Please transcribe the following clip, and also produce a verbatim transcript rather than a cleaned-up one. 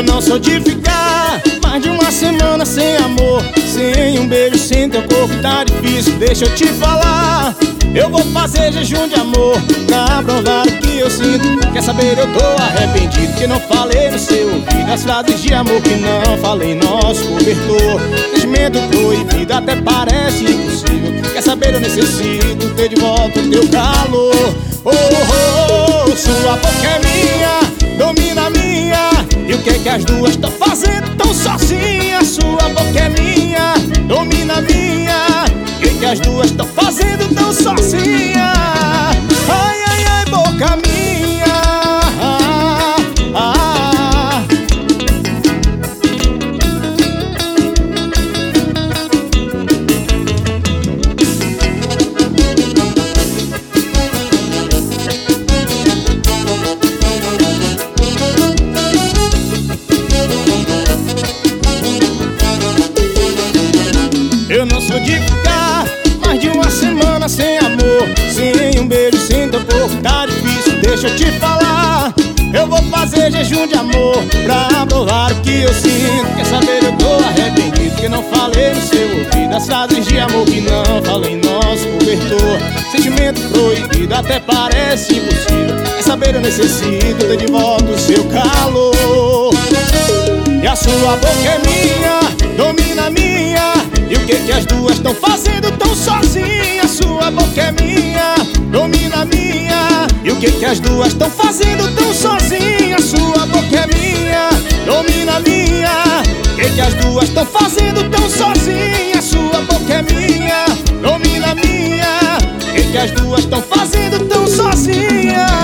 não sou de ficar mais de uma semana sem amor, sem um beijo, sem teu corpo, tá difícil. Deixa eu te falar, eu vou fazer jejum de amor pra provar o que eu sinto. Quer saber, eu tô arrependido que não falei no seu ouvido as frases de amor que não falei, nosso cobertor. Sentimento proibido até parece impossível. Quer saber, eu necessito ter de volta o teu calor. Oh, oh, oh, sua boca é minha, domina a minha. E o que é que as duas estão fazendo tão sozinhas? Sua boca é minha, domina a minha. O que é que as duas estão fazendo tão sozinhas? Ai, ai, ai, boca minha. Ah, ah, ah. Eu não sou de ficar mais de uma semana sem amor, sem um beijo, sem teu corpo, tá difícil. Deixa eu te falar, eu vou fazer jejum de amor pra provar o que eu sinto. Quer saber, eu tô arrependido que não falei no seu ouvido as frases de amor que não falei, nosso cobertor. Sentimento proibido até parece impossível. Quer saber, eu necessito ter de volta o seu calor. E a sua boca é minha, domina a minha. E o que que as duas estão fazendo tão sozinhas? Sua boca é minha, domina a minha. E o que que as duas estão fazendo tão sozinhas? Sua boca é minha, domina a minha. O que que as duas estão fazendo tão sozinhas? Sua boca é minha, domina a minha. O que que as duas estão fazendo tão sozinhas?